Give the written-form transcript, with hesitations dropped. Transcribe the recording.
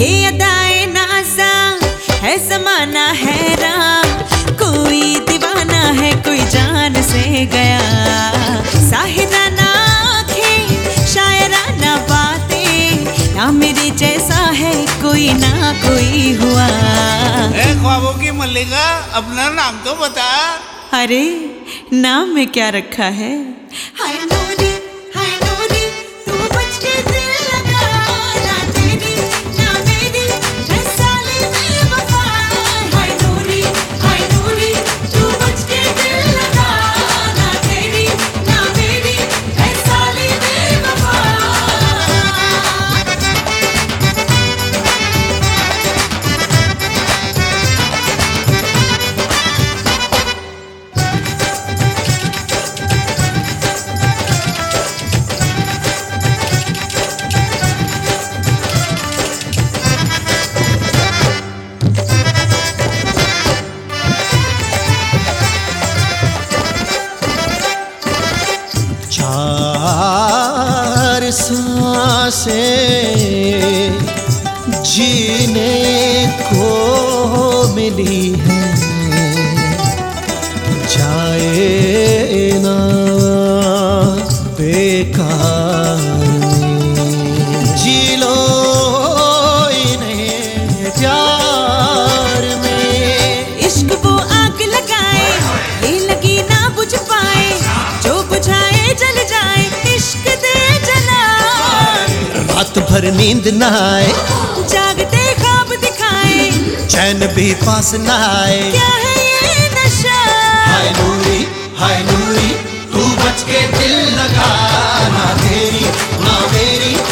ये अदाए नाज़ा है ज़माना हैरान, कोई दीवाना है कोई जान से गया। साहिराना आँखें शायराना बातें, ना मेरे जैसा है कोई ना कोई हुआ। ख्वाबों की मल्लिका अपना नाम तो बता। अरे नाम में क्या रखा है? हाय नूरी तू बच के दिल लगा, ना तेरी ना मेरी है साले बेवफा। हाय नूरी तू बच के दिल लगा, ना तेरी ना मेरी है साले बेवफा। चार सांसें जीने को मिली है, जाए ना बेकार में। जी लो इन्हें प्यार में। इश्क वो आग लगाए, ये लगी ना बुझ पाए, जो बुझाए जल जाए, इश्क दे जला। रात भर नींद न आए, जागते ख्वाब दिखाए, चैन भी पास न आए। क्या है ये नशा? हाय नूरी तू बच के दिल लगा, ना तेरी ना मेरी